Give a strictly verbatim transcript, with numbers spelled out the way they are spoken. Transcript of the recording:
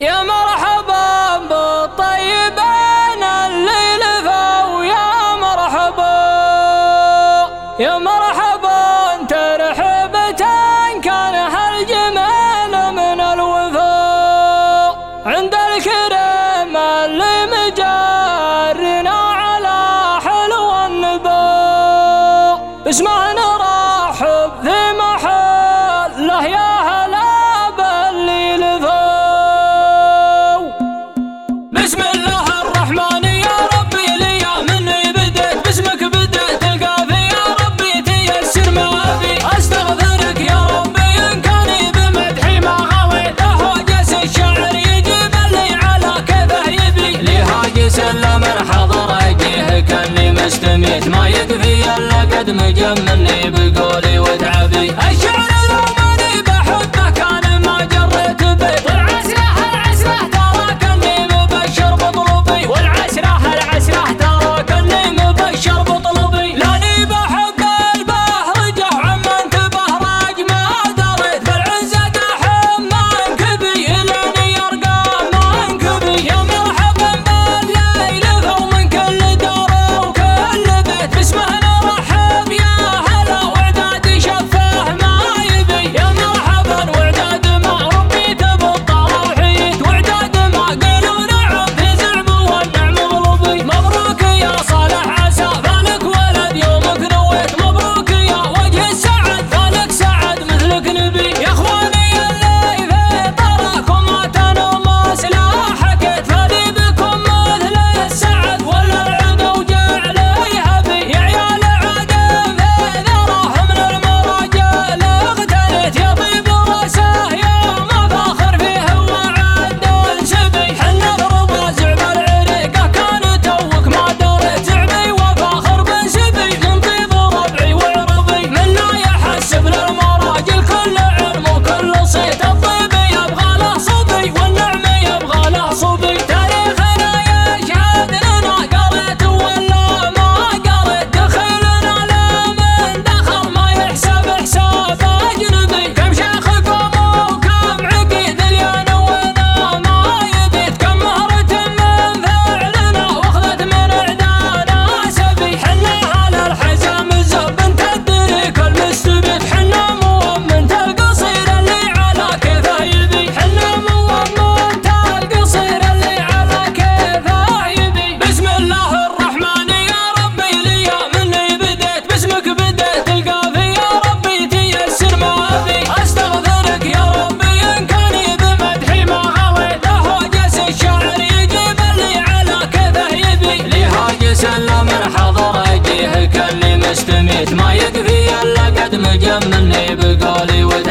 يا مرحبا بالطيبين اللي لفوا، يا مرحبا يا مرحبا ترحبة كان هالجمال من الوفاء عند الكريم اللي مجرنا على حلو النباء. اسمع نرحب في محله يا هلا باللي لفوا. بسم الله الرحمن يا ربي لي مني بديت، باسمك بديت القافي يا ربي تيسر ما ابي. استغفرك يا ربي ان كان بمدحي ما غويت، هاجس الشعر يجيب اللي على كيفه يبي. لي هاجس الا من حضر اجيه كاني مستميت، ما يكفي الا قد مجملني بقولي وتعبي. الشعر لو ماني بحبه كان ما جريت بيت، والعسره العسره ترى كاني مبشر بطلبي، والعسره العسره ترى كاني مبشر بطلبي. لاني بحب البهرجه عما انتبه راج ما دريت، بالعزه دحم ما انكبي لاني يرقى ما انكبي. يا مرحبا بالليل فو من كل دار وكل بيت، باسمه نرحب يا هلا وعداد شفاه ما يبي. يا مرحبا وعداد ما ربيت بالطواحيت، وعداد ما قالوا نعم في زعم والنعم مغلوبي. مبروك يا صالح عسى فالك ولد يومك نويت، مبروك يا وجه السعد فالك سعد مثلك نبي. يا اخواني اللي في طراكم اتانوا ما سلاح حكيت، فلي بكم مثل السعد ولا العدو وجعلي هبي. يا عيال عدم في ذراه من المراجل اغتنيت، يا طيب راسه يا مفاخر فيه وعد السبي. حنا برضا زعم العريقه كان توك ما دريت، زعمي وفاخر بن سبي من طيب ربعي وعربي. منا يحسب للمراجل كل علم وكل صيت، الطيب يبغى له صبي والنعم يبغى له صبي. تاريخنا يشهد لنا قريت ولا ما قريت، دخلنا لا من دخل ما يحسب حساب اجنبي. كم شيخكم وكم عقيد اليان وانا ما يبيت، كم مهرة من فعلنا واخذت من عدانا سبي. حنا على الحزام الزب انت تدريك المستبيت، حنا مو من القصير اللي على كيفه يبي. حنا مو من القصير اللي على كيفه يبي. بسم الله الرحمن يا ربي لي مني بديت، باسمك بديت القافي يا ربي تيسر ما ابي. استغفرك يا ربي ان كان بمدحي ما غويت، هاجس الشعر يجيب اللي على كيفه يبي. لي هاجس الا من حضر اجيه كاني مستميت، ما يكفي الا قد مجملني بقولي